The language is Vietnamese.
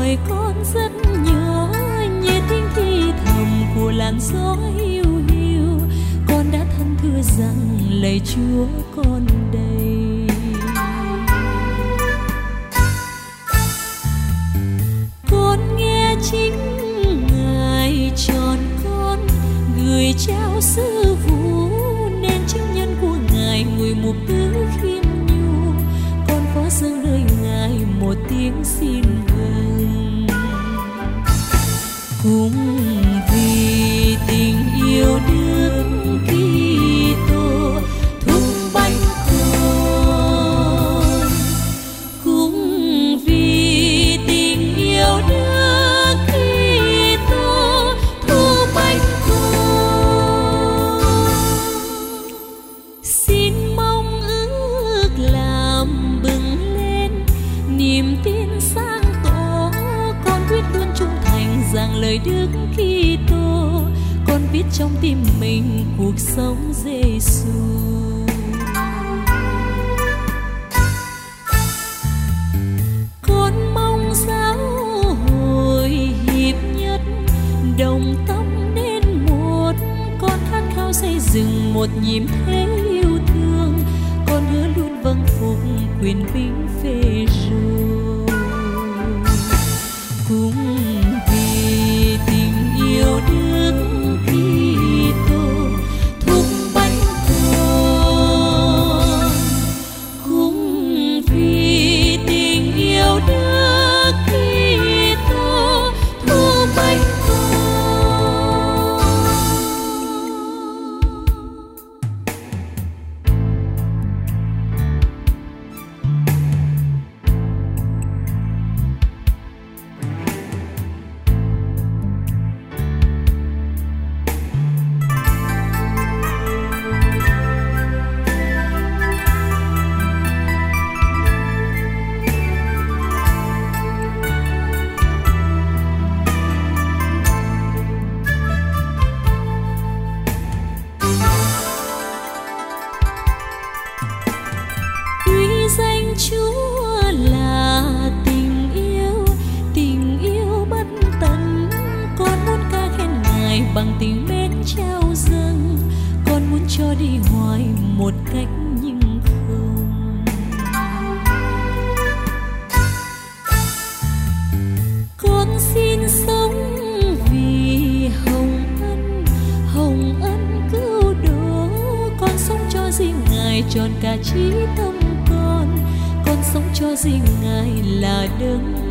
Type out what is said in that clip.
tuổi con rất nhớ nghe tiếng thì thầm của làn gió hiu hiu. Con đã thân thưa rằng lạy Chúa con đây. Con nghe chính Ngài chọn con gửi trao sứ vụ, nên chứng nhân của Ngài ngùi mục tứ khiêm nhu. Con có dâng lời Ngài một tiếng xin vâng. Cũng vì tình yêu Đức Kitô thúc bách con, cũng vì tình yêu Đức Kitô thúc bách con. Xin mong ước làm bừng lên niềm tin sáng tỏ, con quyết luôn trung thành rằng lời Đức Kitô. Con viết trong tim mình cuộc sống Giêsu. Con mong giáo hội hiệp nhất, đồng tâm nên một. Con khát khao xây dựng một nhịp thế yêu thương. Con hứa luôn vâng phục quyền binh Phêrô. Cũng vì tình yêu Đức Kitô thúc bách con, cũng vì tình yêu Đức Kitô thúc bách con. Danh Chúa là tình yêu bất tận. Con muốn ca khen Ngài bằng tình mến trao dâng. Con muốn cho đi hoài một cách nhưng không. Con xin sống vì hồng ân cứu độ. Con sống cho riêng Ngài tròn cả trí tâm. Con sống cho riêng Ngài là đấng